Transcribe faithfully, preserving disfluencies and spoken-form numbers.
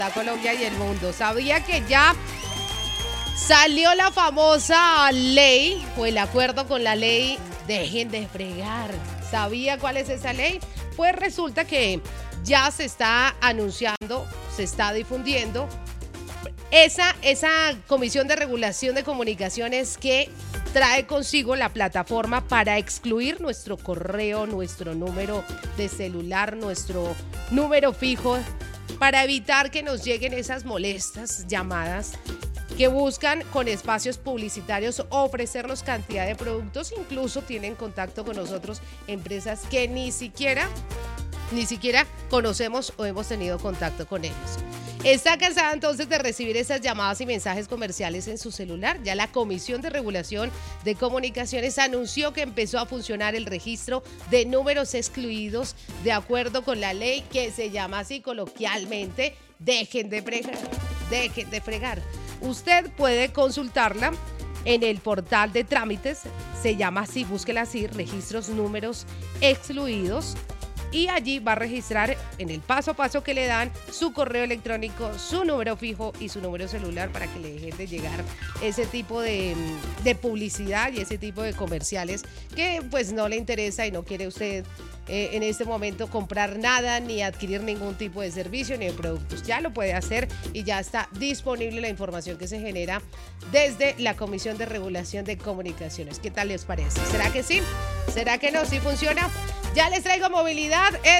Colombia y el mundo. ¿Sabía que ya salió la famosa ley o el acuerdo con la ley Dejen de Fregar? ¿Sabía cuál es esa ley? Pues resulta que ya se está anunciando, se está difundiendo esa, esa Comisión de Regulación de Comunicaciones que trae consigo la plataforma para excluir nuestro correo, nuestro número de celular, nuestro número fijo, para evitar que nos lleguen esas molestas llamadas que buscan con espacios publicitarios ofrecernos cantidad de productos. Incluso tienen contacto con nosotros empresas que ni siquiera, ni siquiera conocemos o hemos tenido contacto con ellos. ¿Está cansada entonces de recibir esas llamadas y mensajes comerciales en su celular? Ya la Comisión de Regulación de Comunicaciones anunció que empezó a funcionar el registro de números excluidos de acuerdo con la ley que se llama así coloquialmente Dejen de Fregar. Dejen de Fregar. Usted puede consultarla en el portal de trámites, se llama así, búsquela así, registros números excluidos. Y allí va a registrar en el paso a paso que le dan su correo electrónico, su número fijo y su número celular para que le dejen de llegar ese tipo de, de publicidad y ese tipo de comerciales que pues no le interesa y no quiere usted eh, en este momento comprar nada ni adquirir ningún tipo de servicio ni de productos. Ya lo puede hacer y ya está disponible la información que se genera desde la Comisión de Regulación de Comunicaciones. ¿Qué tal les parece? ¿Será que sí? ¿Será que no? ¿Sí funciona? Ya les traigo movilidad.